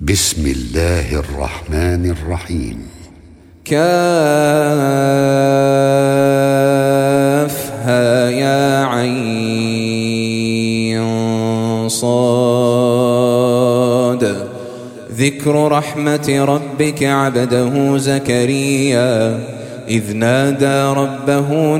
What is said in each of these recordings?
بسم الله الرحمن الرحيم. كافها يا عين صاد. ذكر رحمة ربك عبده زكريا إذ نادى ربه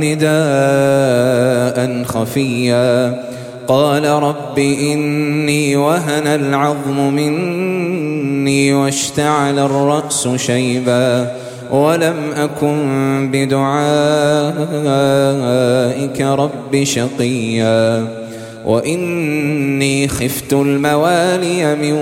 نداء خفيا قال رب إني وهن العظم مني واشتعل الرأس شيبا ولم أكن بدعائك رب شقيا وإني خفت الموالي من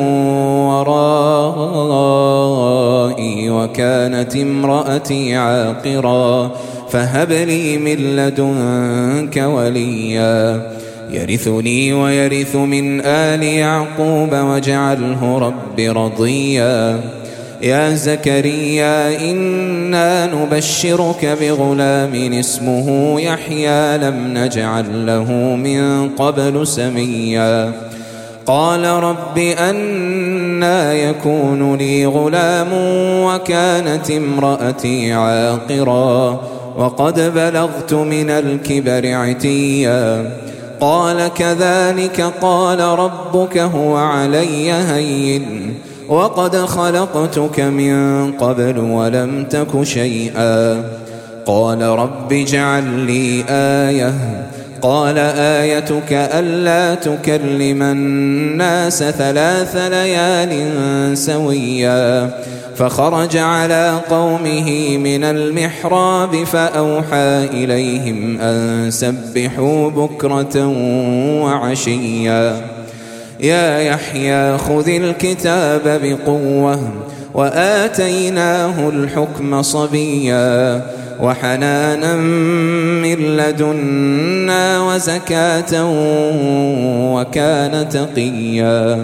ورائي وكانت امرأتي عاقرا فهب لي من لدنك وليا يرثني ويرث من آل يعقوب واجعله رب رضيا. يا زكريا إنا نبشرك بغلام اسمه يحيى لم نجعل له من قبل سميا قال رب أنى يكون لي غلام وكانت امرأتي عاقرا وقد بلغت من الكبر عتيا قال كذلك قال ربك هو علي هين وقد خلقتك من قبل ولم تك شيئا قال رب اجعل لي آية قال آيتك ألا تكلم الناس 3 ليال سويا فخرج على قومه من المحراب فأوحى إليهم أن سبحوا بكرة وعشيا يا يحيى خذ الكتاب بقوة وآتيناه الحكم صبيا وحنانا من لدنا وزكاة وكان تقيا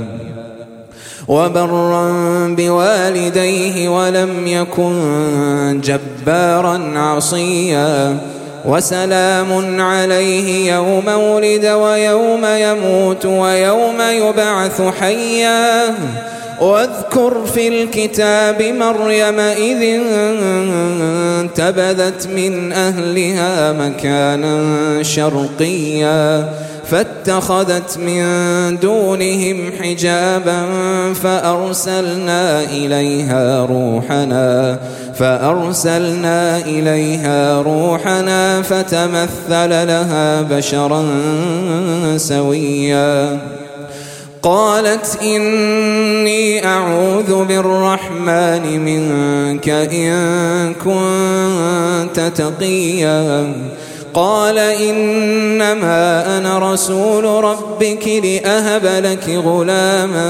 وبرا بوالديه ولم يكن جبارا عصيا وسلام عليه يوم ولد ويوم يموت ويوم يبعث حيا واذكر في الكتاب مريم إذ انتبذت من أهلها مكانا شرقيا فاتخذت من دونهم حجابا فأرسلنا إليها روحنا فتمثل لها بشرا سويا قالت إني أعوذ بالرحمن منك إن كنت تقيا قال إنما أنا رسول ربك لأهب لك غلاما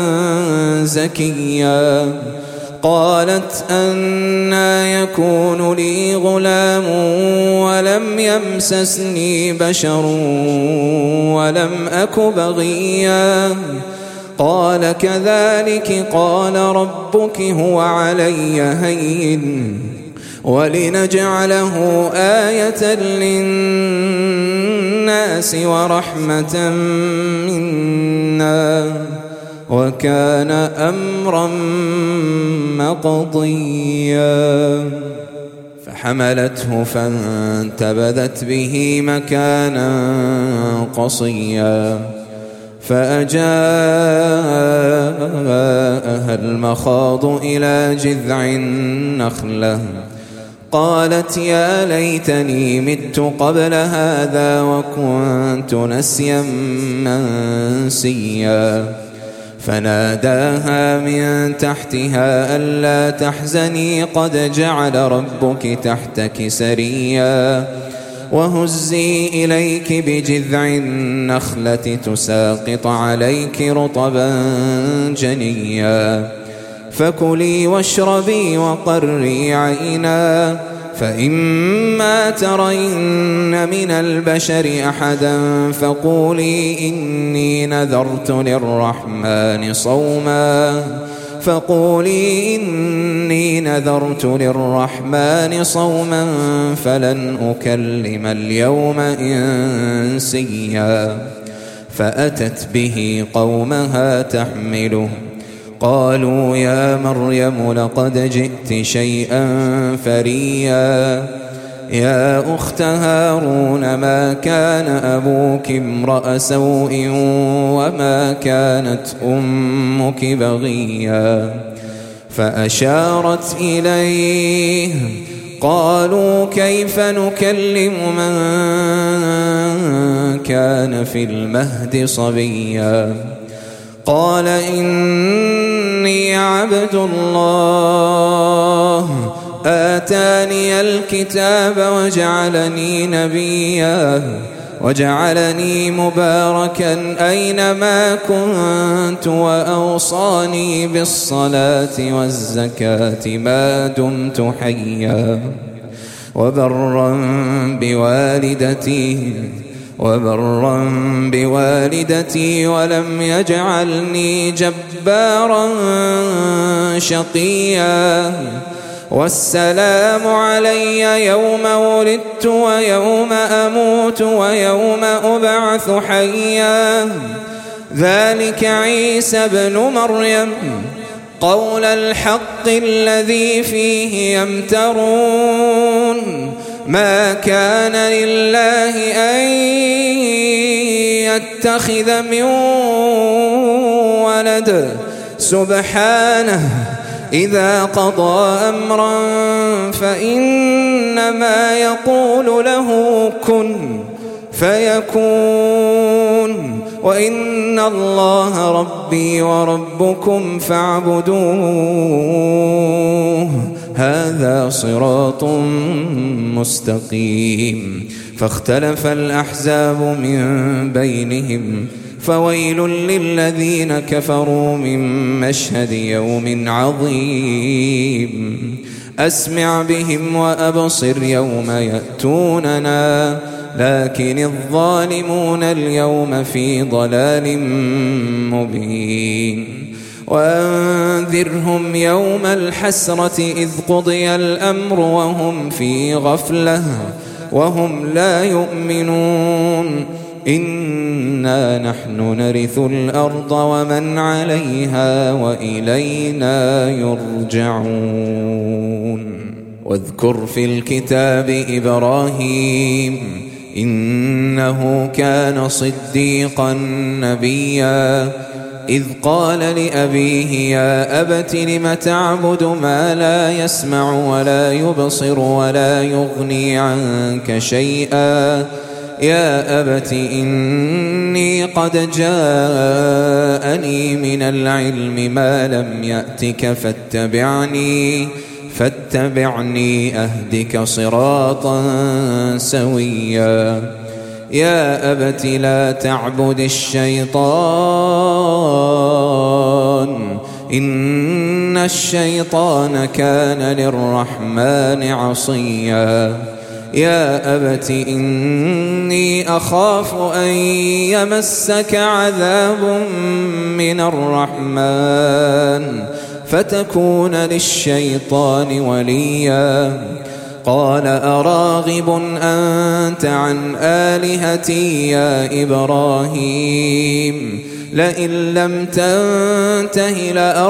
زكيا قالت أنى يكون لي غلام ولم يمسسني بشر ولم أك بغيا قال كذلك قال ربك هو علي هين ولنجعله آية للناس ورحمة منا وكان أمرا مقضيا فحملته فانتبذت به مكانا قصيا فأجاءها المخاض إلى جذع النخلة قالت يا ليتني مت قبل هذا وكنت نسيا منسيا فناداها من تحتها ألا تحزني قد جعل ربك تحتك سريا وهزي إليك بجذع النخلة تساقط عليك رطبا جنيا فكلي واشربي وقري عينا فإما ترين من البشر أحدا فقولي إني نذرت للرحمن صوما فلن أكلم اليوم إنسيا فأتت به قومها تحمله قالوا يا مريم لقد جئت شيئا فريا يا أخت هارون ما كان أبوك امرأ سوء وما كانت أمك بغيا فأشارت إليه قالوا كيف نكلم من كان في المهد صبيا قال إني عبد الله آتاني الكتاب وجعلني نبيا وجعلني مباركا أينما كنت وأوصاني بالصلاة والزكاة ما دمت حيا وبرا بوالدتي ولم يجعلني جبارا شقيا والسلام علي يوم ولدت ويوم أموت ويوم أبعث حيا ذلك عيسى ابن مريم قول الحق الذي فيه يمترون ما كان لله أن يتخذ من ولد سبحانه إذا قضى أمرا فإنما يقول له كن فيكون وإن الله ربي وربكم فاعبدوه هذا صراط مستقيم فاختلف الأحزاب من بينهم فويل للذين كفروا من مشهد يوم عظيم أسمع بهم وأبصر يوم يأتوننا لكن الظالمون اليوم في ضلال مبين وأنذرهم يوم الحسرة إذ قضي الأمر وهم في غفلة وهم لا يؤمنون إنا نحن نرث الأرض ومن عليها وإلينا يرجعون واذكر في الكتاب إبراهيم إنه كان صديقا نبيا إذ قال لأبيه يا أبت لم تعبد ما لا يسمع ولا يبصر ولا يغني عنك شيئا يا أبت إني قد جاءني من العلم ما لم يأتك فاتبعني أهدك صراطا سويا يا أبت لا تعبد الشيطان إن الشيطان كان للرحمن عصيا يا أبت إني أخاف أن يمسك عذاب من الرحمن فتكون للشيطان وليا قال أراغب أنت عن آلهتي يا إبراهيم لئن لم تنته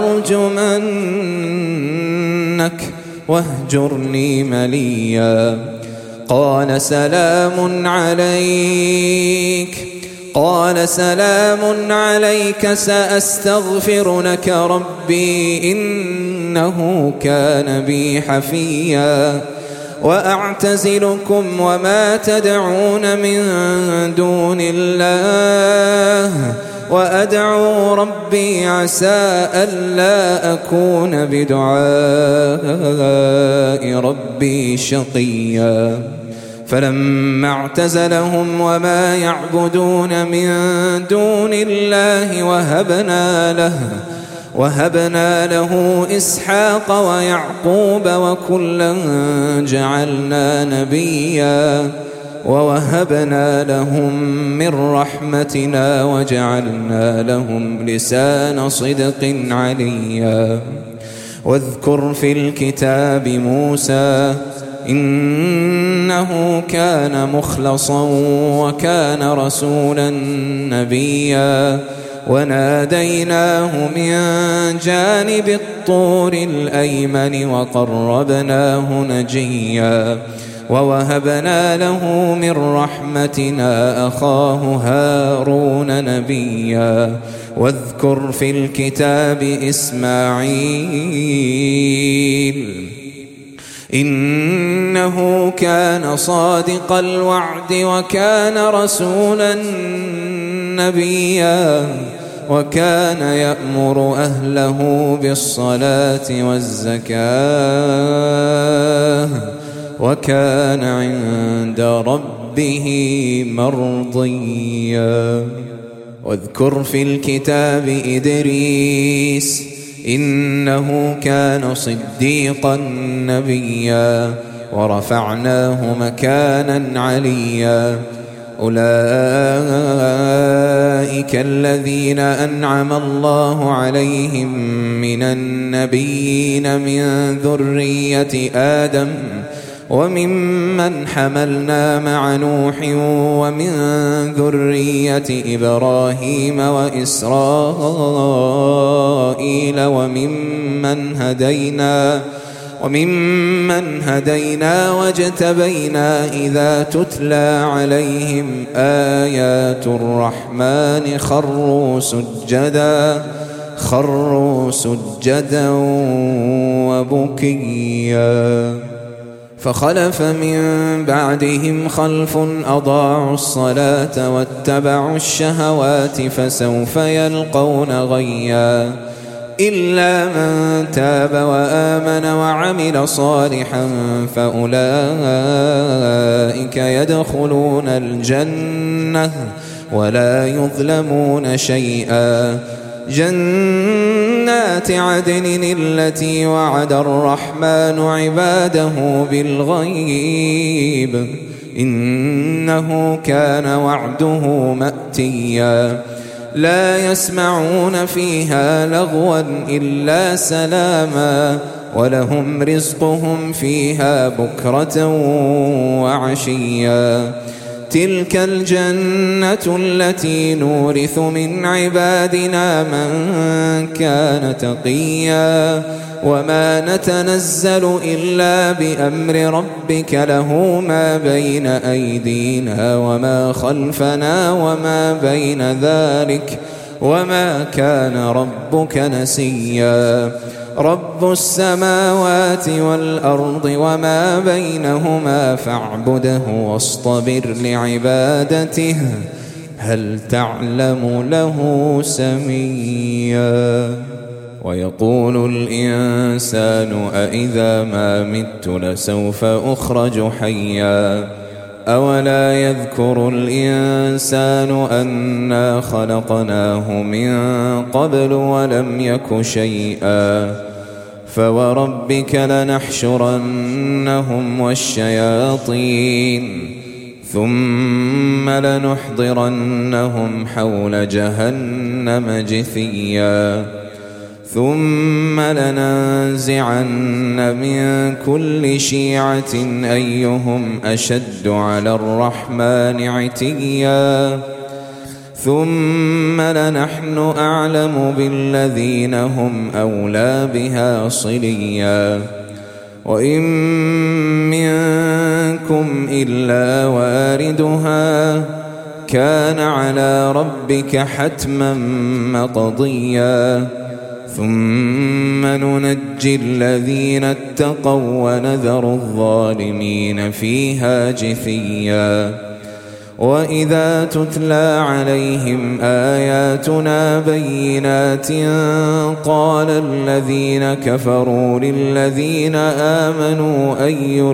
لأرجمنك واهجرني مليا قال سلام عليك سأستغفر لك ربي إنه كان بي حفيا وأعتزلكم وما تدعون من دون الله وأدعو ربي عسى ألا أكون بدعاء ربي شقيا فلما اعتزلهم وما يعبدون من دون الله وهبنا له إسحاق ويعقوب وكلا جعلنا نبيا ووهبنا لهم من رحمتنا وجعلنا لهم لسان صدق عليا واذكر في الكتاب موسى إنه كان مخلصا وكان رسولا نبيا وناديناه من جانب الطور الأيمن وقربناه نجيا ووهبنا له من رحمتنا أخاه هارون نبيا واذكر في الكتاب إسماعيل إنه كان صادق الوعد وكان رسولا نبيا وكان يأمر أهله بالصلاة والزكاة وكان عند ربه مرضيا واذكر في الكتاب إدريس إنه كان صديقا نبيا ورفعناه مكانا عليا أولئك الذين أنعم الله عليهم من النبيين من ذرية آدم وممن حملنا مع نوح ومن ذرية إبراهيم وإسرائيل وممن هدينا واجتبينا إذا تتلى عليهم آيات الرحمن خروا سجدا وبكيا فخلف من بعدهم خلف أضاعوا الصلاة واتبعوا الشهوات فسوف يلقون غيا إلا من تاب وآمن وعمل صالحا فأولئك يدخلون الجنة ولا يظلمون شيئا جنات عدن التي وعد الرحمن عباده بالغيب إنه كان وعده مأتيا لا يسمعون فيها لغوا إلا سلاما ولهم رزقهم فيها بكرة وعشيا تلك الجنة التي نورث من عبادنا من كان تقيا وما نتنزل إلا بأمر ربك له ما بين أيدينا وما خلفنا وما بين ذلك وما كان ربك نسيا رب السماوات والأرض وما بينهما فاعبده واصطبر لعبادته هل تعلم له سميا ويقول الإنسان أإذا ما مت لسوف أخرج حيا أولا يذكر الإنسان أنا خلقناه من قبل ولم يك شيئا فوربك لنحشرنهم والشياطين ثم لنحضرنهم حول جهنم جثيا ثم لننزعن من كل شيعة أيهم أشد على الرحمن عتيا ثم لنحن أعلم بالذين هم أولى بها صليا وإن منكم إلا واردها كان على ربك حتما مقضيا ثم ننجي الذين اتقوا ونذر الظالمين فيها جثيا وإذا تتلى عليهم آياتنا بينات قال الذين كفروا للذين آمنوا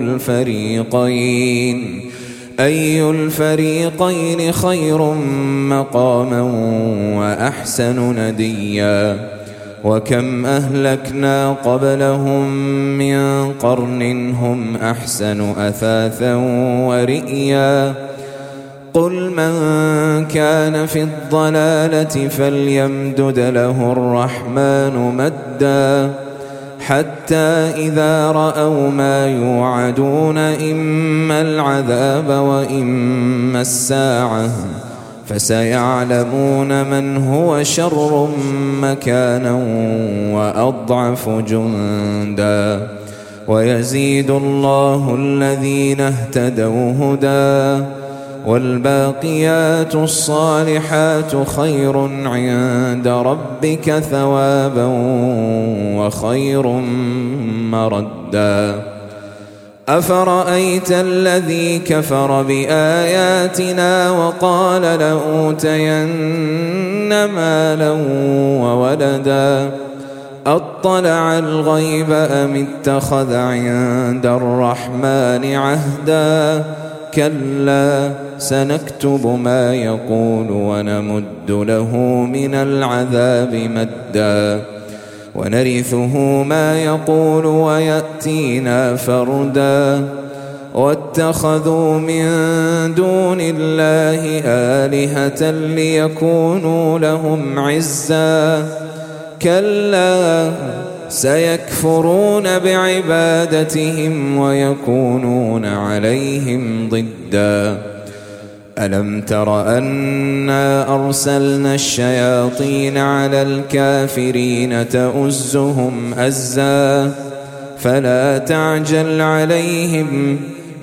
أي الفريقين خير مقاما وأحسن نديا وكم أهلكنا قبلهم من قرن هم أحسن أثاثا ورئيا قل من كان في الضلالة فليمدد له الرحمن مدا حتى إذا رأوا ما يوعدون إما العذاب وإما الساعة فسيعلمون من هو شر مكانا وأضعف جندا ويزيد الله الذين اهتدوا هدى والباقيات الصالحات خير عند ربك ثوابا وخير مردا أفرأيت الذي كفر بآياتنا وقال لأوتين مالا وولدا أطلع الغيب أم اتخذ عند الرحمن عهدا كلا سنكتب ما يقول ونمد له من العذاب مدا ونرثه ما يقول ويأتينا فردا واتخذوا من دون الله آلهة ليكونوا لهم عزا كلا سيكفرون بعبادتهم ويكونون عليهم ضدا ألم تر أنا أرسلنا الشياطين على الكافرين تؤزهم أزا فلا تعجل عليهم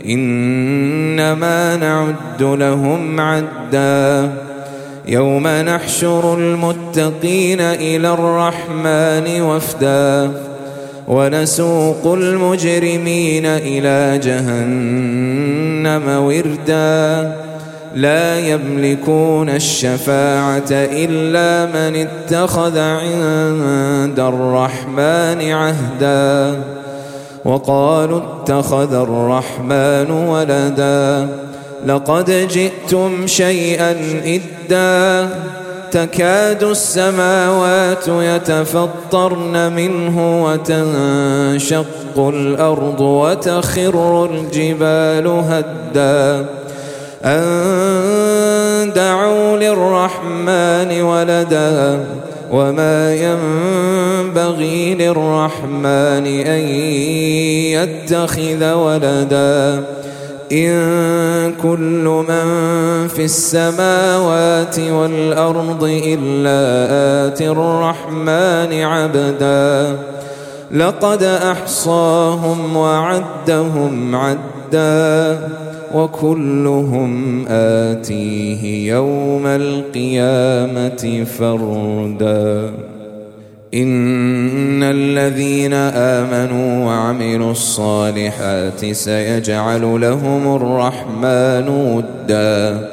إنما نعد لهم عدا يوم نحشر المتقين إلى الرحمن وفدا ونسوق المجرمين إلى جهنم وردا لا يملكون الشفاعة إلا من اتخذ عند الرحمن عهدا وقالوا اتخذ الرحمن ولدا لقد جئتم شيئا إدا تكاد السماوات يتفطرن منه وتنشق الأرض وتخر الجبال هدا أن دعوا للرحمن ولدا وما ينبغي للرحمن أن يتخذ ولدا إن كل من في السماوات والأرض إلا آتي الرحمن عبدا لقد أحصاهم وعدهم عدا وكلهم آتيه يوم القيامة فردا إن الذين آمنوا وعملوا الصالحات سيجعل لهم الرحمن ودا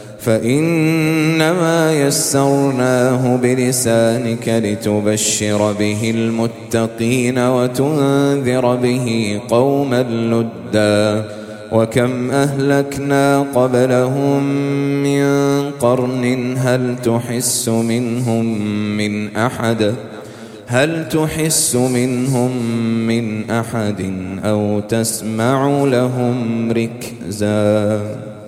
فإنما يسرناه بلسانك لتبشر به المتقين وتنذر به قوما لدا وكم أهلكنا قبلهم من قرن هل تحس منهم من أحد أو تسمع لهم ركزا